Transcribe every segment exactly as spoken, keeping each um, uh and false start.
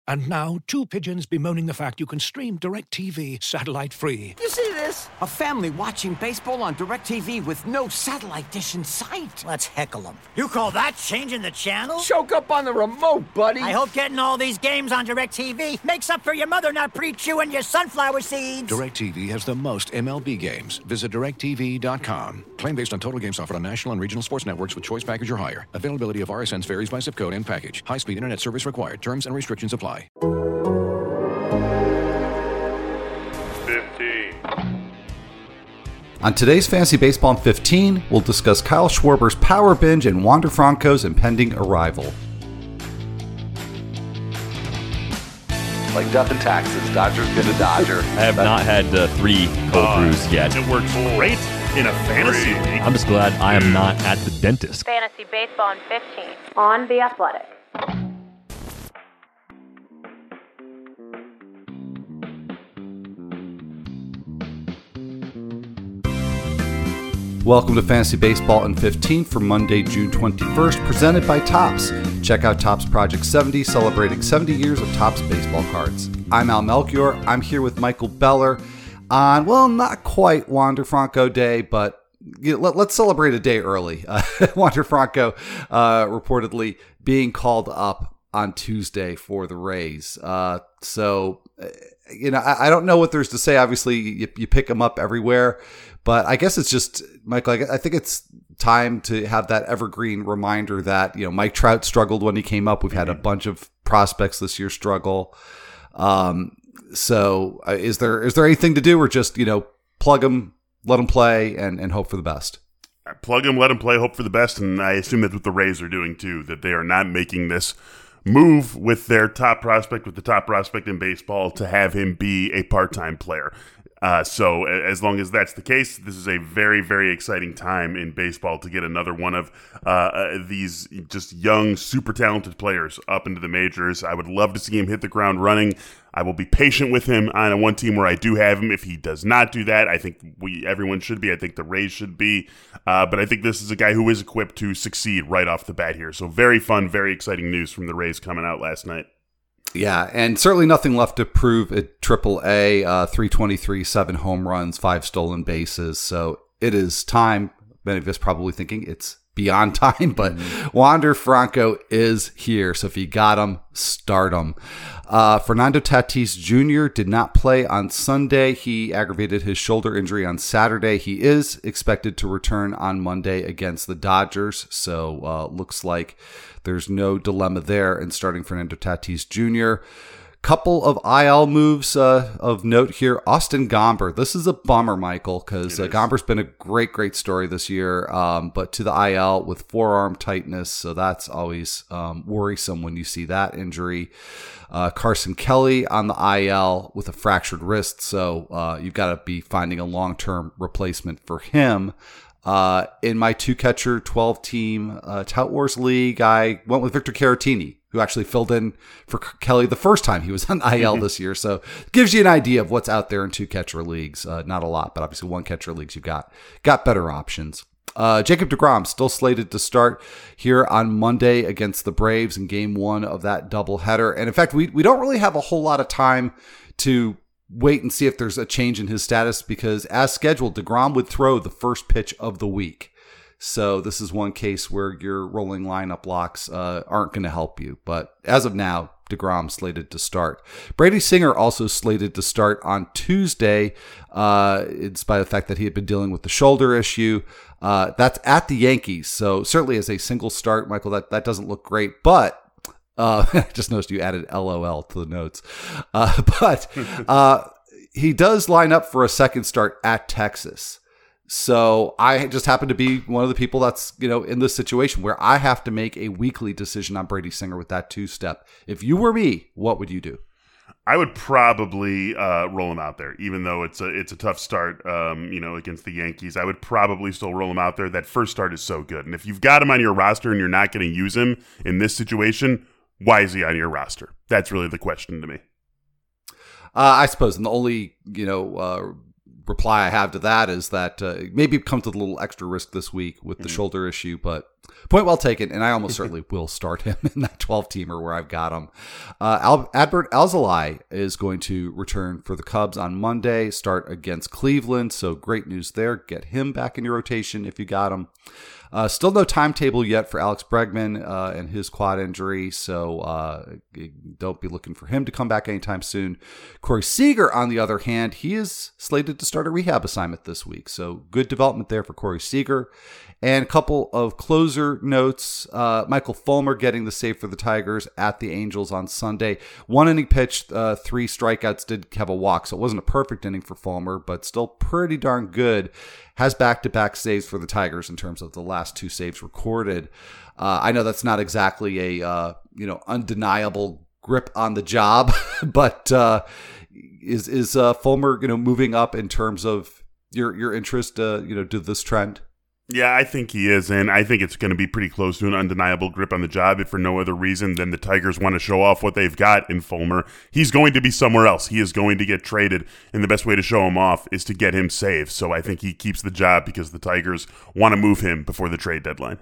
And now, two pigeons bemoaning the fact you can stream DirecTV satellite-free. You see this? A family watching baseball on DirecTV with no satellite dish in sight. Let's heckle them. You call that changing the channel? Choke up on the remote, buddy. I hope getting all these games on DirecTV makes up for your mother not pre-chewing your sunflower seeds. DirecTV has the most M L B games. Visit direct T V dot com. Claim based on total games offered on national and regional sports networks with choice package or higher. Availability of R S Ns varies by zip code and package. High-speed internet service required. Terms and restrictions apply. fifteen. On today's Fantasy Baseball in fifteen, we'll discuss Kyle Schwarber's power binge and Wander Franco's impending arrival. Like death and taxes, Dodger's been a Dodger. I have not had uh, three cold Uh, brews yet. It works great in a fantasy league. I'm just glad I am not at the dentist. Fantasy Baseball in fifteen on The Athletic. Welcome to Fantasy Baseball in fifteen for Monday, June twenty-first, presented by Topps. Check out Topps Project seventy, celebrating seventy years of Topps baseball cards. I'm Al Melchior. I'm here with Michael Beller on, well, not quite Wander Franco Day, but you know, let, let's celebrate a day early. Uh, Wander Franco uh, reportedly being called up on Tuesday for the Rays. Uh, so, you know, I, I don't know what there's to say. Obviously, you, you pick them up everywhere. But I guess it's just, Michael, I think it's time to have that evergreen reminder that, you know, Mike Trout struggled when he came up. We've had a bunch of prospects this year struggle. Um, so uh, is there is there anything to do, or just, you know, plug them, let them play, and, and hope for the best? Plug them, let them play, hope for the best, and I assume that's what the Rays are doing too, that they are not making this move with their top prospect, with the top prospect in baseball, to have him be a part-time player. Uh, so as long as that's the case, this is a very, very exciting time in baseball to get another one of uh, these just young, super talented players up into the majors. I would love to see him hit the ground running. I will be patient with him on one team where I do have him. If he does not do that, I think we everyone should be. I think the Rays should be. Uh, but I think this is a guy who is equipped to succeed right off the bat here. So very fun, very exciting news from the Rays coming out last night. Yeah, and certainly nothing left to prove at triple A. Uh, three twenty-three, seven home runs, five stolen bases. So it is time. Many of us probably thinking it's beyond time, but mm-hmm. Wander Franco is here. So if you got him, start him. Uh, Fernando Tatis Junior did not play on Sunday. He aggravated his shoulder injury on Saturday. He is expected to return on Monday against the Dodgers. So uh, looks like there's no dilemma there in starting Fernando Tatis Junior Couple of I L moves uh, of note here. Austin Gomber. This is a bummer, Michael, because uh, Gomber's been a great, great story this year, um, but to the I L with forearm tightness, so that's always um, worrisome when you see that injury. Uh, Carson Kelly on the I L with a fractured wrist, so uh, you've got to be finding a long-term replacement for him. Uh, in my two-catcher, twelve-team uh, Tout Wars League, I went with Victor Caratini, who actually filled in for Kelly the first time he was on I L this year. So it gives you an idea of what's out there in two-catcher leagues. Uh, not a lot, but obviously one-catcher leagues, you've got, got better options. Uh, Jacob deGrom still slated to start here on Monday against the Braves in game one of that doubleheader. And in fact, we, we don't really have a whole lot of time to wait and see if there's a change in his status, because as scheduled, deGrom would throw the first pitch of the week. So this is one case where your rolling lineup locks uh, aren't going to help you. But as of now, deGrom slated to start. Brady Singer also slated to start on Tuesday, uh, in spite of the fact that he had been dealing with the shoulder issue. Uh, that's at the Yankees. So certainly as a single start, Michael, that, that doesn't look great. But uh, I just noticed you added L O L to the notes. Uh, but uh, he does line up for a second start at Texas. So I just happen to be one of the people that's, you know, in this situation where I have to make a weekly decision on Brady Singer with that two-step. If you were me, what would you do? I would probably uh, roll him out there, even though it's a it's a tough start, um, you know, against the Yankees. I would probably still roll him out there. That first start is so good, and if you've got him on your roster and you're not going to use him in this situation, why is he on your roster? That's really the question to me. Uh, I suppose, and the only, you know, uh, reply I have to that is that uh, maybe it comes with a little extra risk this week with the mm-hmm. shoulder issue, but Point well taken, and I almost certainly will start him in that twelve-teamer where I've got him. Uh, Al- Adbert Alzolay is going to return for the Cubs on Monday, start against Cleveland, so great news there. Get him back in your rotation if you got him. Uh, still no timetable yet for Alex Bregman uh, and his quad injury, so uh, don't be looking for him to come back anytime soon. Corey Seager, on the other hand, he is slated to start a rehab assignment this week, so good development there for Corey Seager. And a couple of closer notes. Uh, Michael Fulmer getting the save for the Tigers at the Angels on Sunday. One inning pitched, uh, three strikeouts, did have a walk, so it wasn't a perfect inning for Fulmer, but still pretty darn good. Has back-to-back saves for the Tigers in terms of the last two saves recorded. Uh, I know that's not exactly a uh, you know undeniable grip on the job, but uh, is is uh, Fulmer you know moving up in terms of your your interest uh, you know to this trend? Yeah, I think he is, and I think it's going to be pretty close to an undeniable grip on the job, if for no other reason than the Tigers want to show off what they've got in Fulmer. He's going to be somewhere else. He is going to get traded, and the best way to show him off is to get him saved. So I think he keeps the job because the Tigers want to move him before the trade deadline.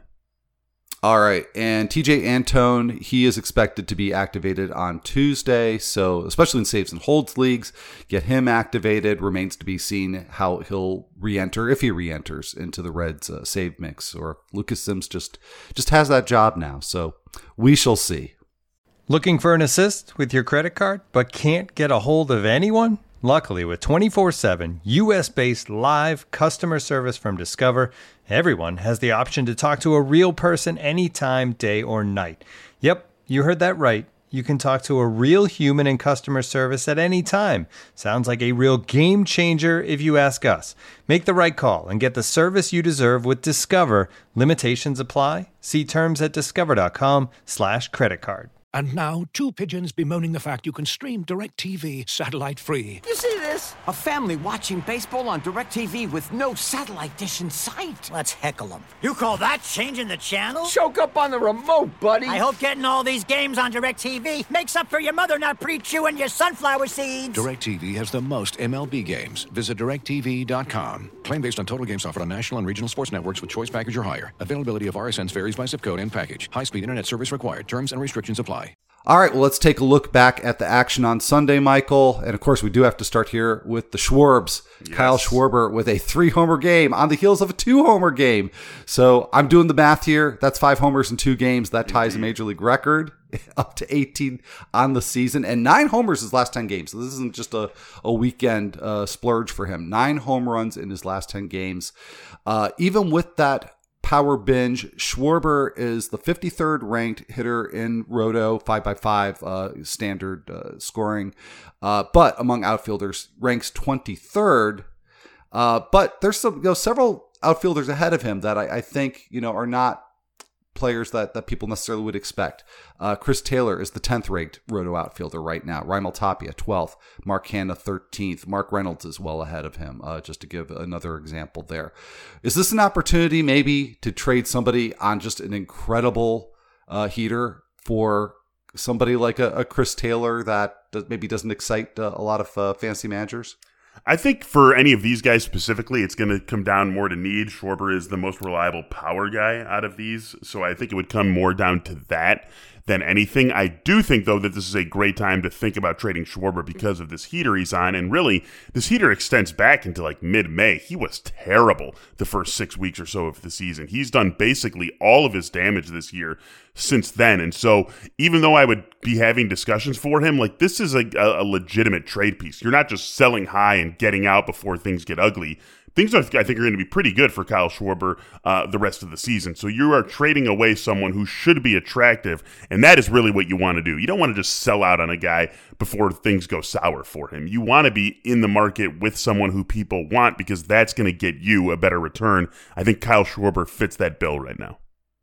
All right, and T J Antone, he is expected to be activated on Tuesday, so especially in saves and holds leagues, get him activated. Remains to be seen how he'll re-enter, if he re-enters into the Reds' uh, save mix, or if Lucas Sims just, just has that job now, so we shall see. Looking for an assist with your credit card, but can't get a hold of anyone? Luckily, with twenty-four seven U S-based live customer service from Discover, everyone has the option to talk to a real person anytime, day or night. Yep, you heard that right. You can talk to a real human in customer service at any time. Sounds like a real game changer if you ask us. Make the right call and get the service you deserve with Discover. Limitations apply. See terms at discover.com slash credit card. And now, two pigeons bemoaning the fact you can stream DirecTV satellite-free. You see this? A family watching baseball on DirecTV with no satellite dish in sight. Let's heckle them. You call that changing the channel? Choke up on the remote, buddy. I hope getting all these games on DirecTV makes up for your mother not pre-chewing your sunflower seeds. DirecTV has the most M L B games. Visit direct T V dot com. Claim based on total games offered on national and regional sports networks with choice package or higher. Availability of R S Ns varies by zip code and package. High-speed internet service required. Terms and restrictions apply. All right, well, let's take a look back at the action on Sunday, Michael. And, of course, we do have to start here with the Schwarbs. Yes. Kyle Schwarber with a three-homer game on the heels of a two-homer game. So I'm doing the math here. That's five homers in two games. That ties a Major League record up to eighteen on the season. And nine homers his last ten games. So this isn't just a, a weekend uh, splurge for him. Nine home runs in his last ten games. Uh, even with that power binge, Schwarber is the fifty-third ranked hitter in Roto, five by five uh, standard uh, scoring, uh, but among outfielders ranks twenty-third. Uh, but there's some, you know, several outfielders ahead of him that I, I think you know are not players that, that people necessarily would expect. Uh, Chris Taylor is the tenth ranked Roto outfielder right now. Raimel Tapia, twelfth. Mark Hanna, thirteenth. Mark Reynolds is well ahead of him, uh, just to give another example there. Is this an opportunity maybe to trade somebody on just an incredible uh, heater for somebody like a, a Chris Taylor that maybe doesn't excite uh, a lot of uh, fantasy managers? I think for any of these guys specifically, it's going to come down more to need. Schwarber is the most reliable power guy out of these, so I think it would come more down to that than anything. I do think, though, that this is a great time to think about trading Schwarber because of this heater he's on, and really, this heater extends back into like mid-May. He was terrible the first six weeks or so of the season. He's done basically all of his damage this year since then, and so even though I would be having discussions for him, like this is a, a legitimate trade piece. You're not just selling high and getting out before things get ugly. Things I think are going to be pretty good for Kyle Schwarber uh, the rest of the season. So you are trading away someone who should be attractive, and that is really what you want to do. You don't want to just sell out on a guy before things go sour for him. You want to be in the market with someone who people want because that's going to get you a better return. I think Kyle Schwarber fits that bill right now.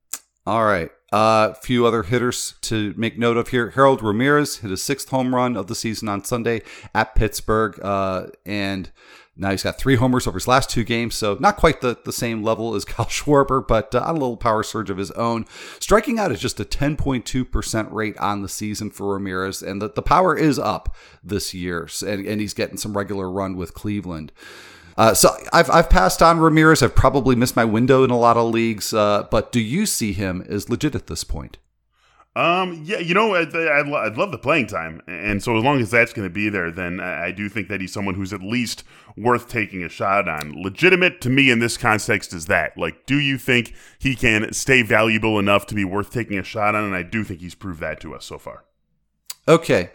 All right. A uh, few other hitters to make note of here. Harold Ramirez hit his sixth home run of the season on Sunday at Pittsburgh, uh, and now he's got three homers over his last two games, so not quite the, the same level as Kyle Schwarber, but uh, on a little power surge of his own. Striking out is just a ten point two percent rate on the season for Ramirez, and the, the power is up this year, and, and he's getting some regular run with Cleveland. Uh, so I've I've passed on Ramirez. I've probably missed my window in a lot of leagues. Uh, but do you see him as legit at this point? Um, yeah, you know, I'd, I'd, I'd love the playing time. And so as long as that's going to be there, then I do think that he's someone who's at least worth taking a shot on. Legitimate to me in this context is that. Like, do you think he can stay valuable enough to be worth taking a shot on? And I do think he's proved that to us so far. Okay.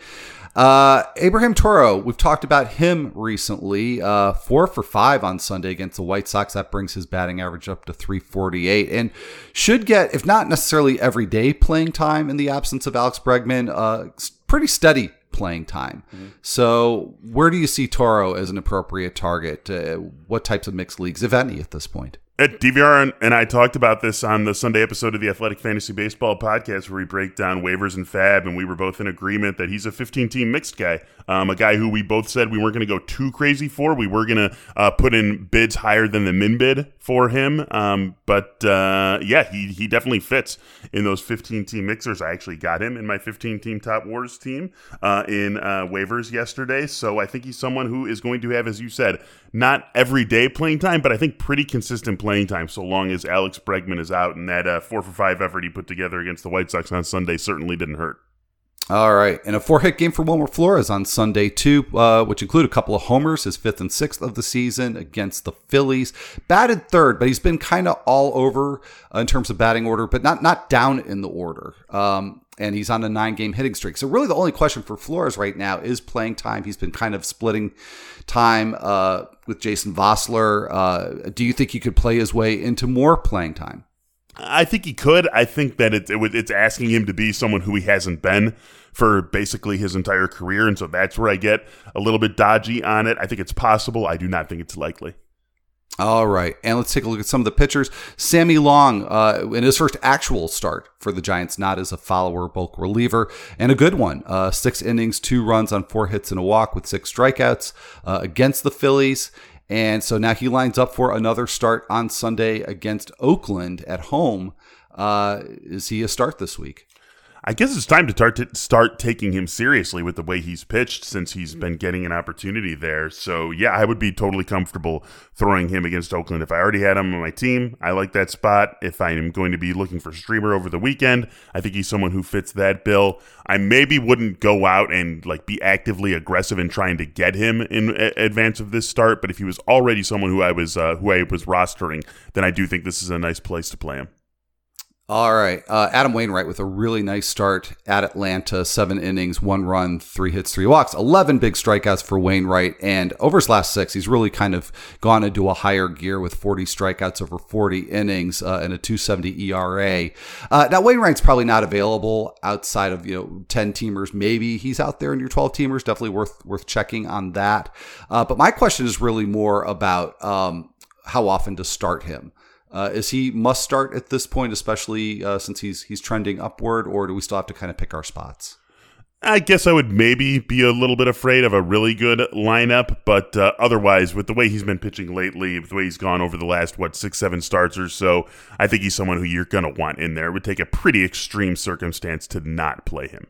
Uh, Abraham Toro, we've talked about him recently. Uh, four for five on Sunday against the White Sox. That brings his batting average up to three forty-eight and should get, if not necessarily everyday playing time in the absence of Alex Bregman, uh, pretty steady playing time. Mm-hmm. So where do you see Toro as an appropriate target? Uh, what types of mixed leagues, if any, at this point? D V R and I talked about this on the Sunday episode of the Athletic Fantasy Baseball podcast where we break down waivers and fab, and we were both in agreement that he's a fifteen-team mixed guy, um, a guy who we both said we weren't going to go too crazy for. We were going to uh, put in bids higher than the min bid for him, um, but uh, yeah, he he definitely fits in those fifteen-team mixers. I actually got him in my fifteen-team Top Wars team uh, in uh, waivers yesterday, so I think he's someone who is going to have, as you said, not everyday playing time, but I think pretty consistent playing time so long as Alex Bregman is out, and that uh, four for five effort he put together against the White Sox on Sunday certainly didn't hurt. All right, and a four-hit game for Wilmer Flores on Sunday, too, uh, which include a couple of homers, his fifth and sixth of the season against the Phillies. Batted third, but he's been kind of all over uh, in terms of batting order, but not not down in the order. Um, and he's on a nine-game hitting streak. So really the only question for Flores right now is playing time. He's been kind of splitting time uh, with Jason Vossler. Uh, do you think he could play his way into more playing time? I think he could. I think that it, it, it's asking him to be someone who he hasn't been for basically his entire career, and so that's where I get a little bit dodgy on it. I think it's possible. I do not think it's likely. All right, and let's take a look at some of the pitchers. Sammy Long, uh, in his first actual start for the Giants, not as a follower, bulk reliever, and a good one. Uh, six innings, two runs on four hits and a walk with six strikeouts uh, against the Phillies. And so now he lines up for another start on Sunday against Oakland at home. Uh, is he a start this week? I guess it's time to start, to start taking him seriously with the way he's pitched since he's been getting an opportunity there. So, yeah, I would be totally comfortable throwing him against Oakland. If I already had him on my team, I like that spot. If I am going to be looking for streamer over the weekend, I think he's someone who fits that bill. I maybe wouldn't go out and like be actively aggressive in trying to get him in a- advance of this start, but if he was already someone who I was uh, who I was rostering, then I do think this is a nice place to play him. All right. Uh, Adam Wainwright with a really nice start at Atlanta. Seven innings, one run, three hits, three walks, eleven big strikeouts for Wainwright. And over his last six, he's really kind of gone into a higher gear with forty strikeouts over forty innings uh, and a two seventy E R A. Uh, now, Wainwright's probably not available outside of, you know, ten teamers. Maybe he's out there in your twelve teamers. Definitely worth worth checking on that. Uh, but my question is really more about um, how often to start him. Uh, is he must start at this point, especially uh, since he's he's trending upward, or do we still have to kind of pick our spots? I guess I would maybe be a little bit afraid of a really good lineup, but uh, otherwise, with the way he's been pitching lately, with the way he's gone over the last, what, six, seven starts or so, I think he's someone who you're going to want in there. It would take a pretty extreme circumstance to not play him.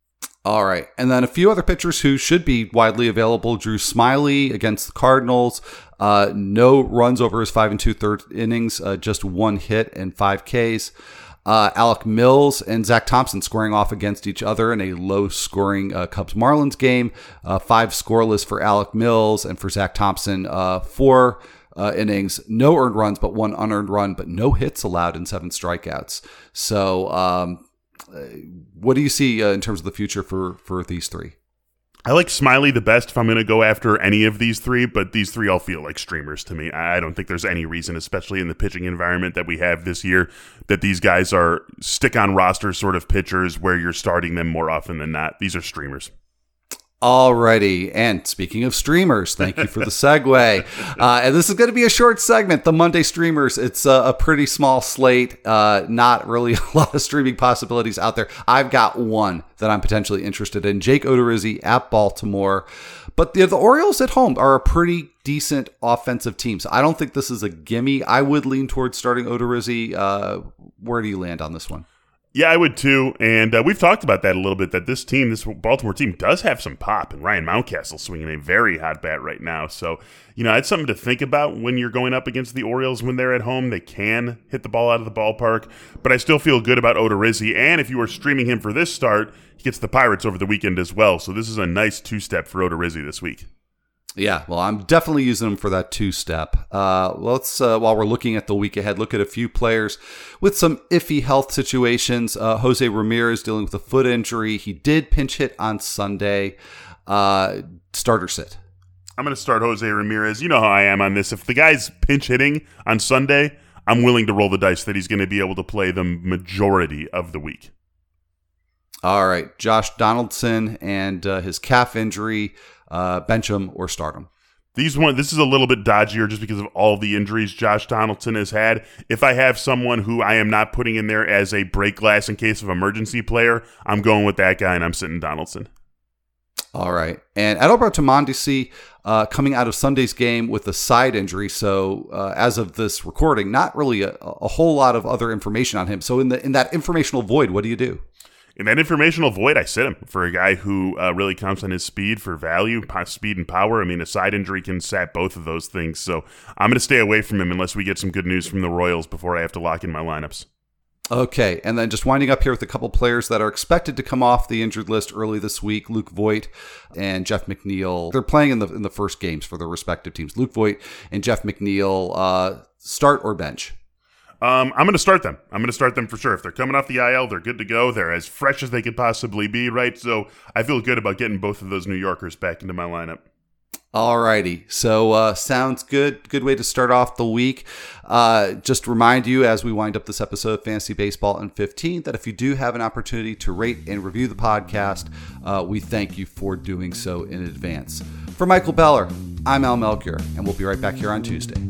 All right. And then a few other pitchers who should be widely available. Drew Smyly against the Cardinals. Uh, no runs over his five and two-thirds innings, uh, just one hit and five Ks. Uh, Alec Mills and Zach Thompson squaring off against each other in a low-scoring uh, Cubs-Marlins game. Uh, five scoreless for Alec Mills, and for Zach Thompson, uh, four uh, innings, no earned runs, but one unearned run, but no hits allowed and seven strikeouts. So, um, what do you see uh, in terms of the future for, for these three? I like Smyly the best if I'm going to go after any of these three, but these three all feel like streamers to me. I don't think there's any reason, especially in the pitching environment that we have this year, that these guys are stick-on-roster sort of pitchers where you're starting them more often than not. These are streamers. Alrighty, and speaking of streamers, thank you for the segue. Uh, and this is going to be a short segment, the Monday Streamers. It's a, a pretty small slate, uh, not really a lot of streaming possibilities out there. I've got one that I'm potentially interested in, Jake Odorizzi at Baltimore. But the, the Orioles at home are a pretty decent offensive team, so I don't think this is a gimme. I would lean towards starting Odorizzi. Uh, where do you land on this one? Yeah, I would too. And uh, we've talked about that a little bit, that this team, this Baltimore team, does have some pop. And Ryan Mountcastle swinging a very hot bat right now. So, you know, it's something to think about when you're going up against the Orioles when they're at home. They can hit the ball out of the ballpark. But I still feel good about Odorizzi. And if you are streaming him for this start, he gets the Pirates over the weekend as well. So this is a nice two-step for Odorizzi this week. Yeah, well, I'm definitely using them for that two-step. Uh, let's, uh, while we're looking at the week ahead, look at a few players with some iffy health situations. Uh, Jose Ramirez dealing with a foot injury. He did pinch hit on Sunday. Uh, starter sit. I'm going to start Jose Ramirez. You know how I am on this. If the guy's pinch hitting on Sunday, I'm willing to roll the dice that he's going to be able to play the majority of the week. All right, Josh Donaldson and uh, his calf injury. Uh, bench him or start him. These one, this is a little bit dodgier just because of all the injuries Josh Donaldson has had. If I have someone who I am not putting in there as a break glass in case of emergency player, I'm going with that guy and I'm sitting Donaldson. All right. And Adalberto Mondesi uh, coming out of Sunday's game with a side injury. So uh, as of this recording, not really a, a whole lot of other information on him. So in the in that informational void, what do you do? In that informational void, I sit him for a guy who uh, really counts on his speed for value, speed and power. I mean, a side injury can sap both of those things. So I'm going to stay away from him unless we get some good news from the Royals before I have to lock in my lineups. Okay, and then just winding up here with a couple players that are expected to come off the injured list early this week. Luke Voit and Jeff McNeil. They're playing in the in the first games for their respective teams. Luke Voit and Jeff McNeil, uh, start or bench? Um, I'm going to start them. I'm going to start them for sure. If they're coming off the I L, they're good to go. They're as fresh as they could possibly be, right? So I feel good about getting both of those New Yorkers back into my lineup. All righty. So uh, sounds good. Good way to start off the week. Uh, just remind you as we wind up this episode of Fantasy Baseball in fifteen that if you do have an opportunity to rate and review the podcast, uh, we thank you for doing so in advance. For Michael Beller, I'm Al Melchior, and we'll be right back here on Tuesday.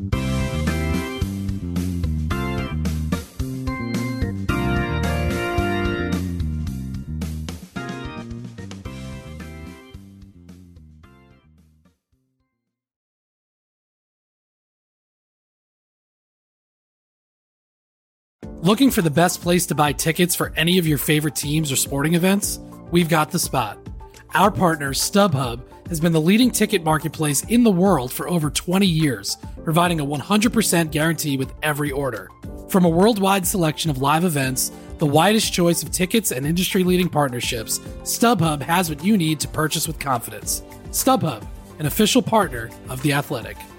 Looking for the best place to buy tickets for any of your favorite teams or sporting events? We've got the spot. Our partner, StubHub, has been the leading ticket marketplace in the world for over twenty years, providing a one hundred percent guarantee with every order. From a worldwide selection of live events, the widest choice of tickets and industry-leading partnerships, StubHub has what you need to purchase with confidence. StubHub, an official partner of The Athletic.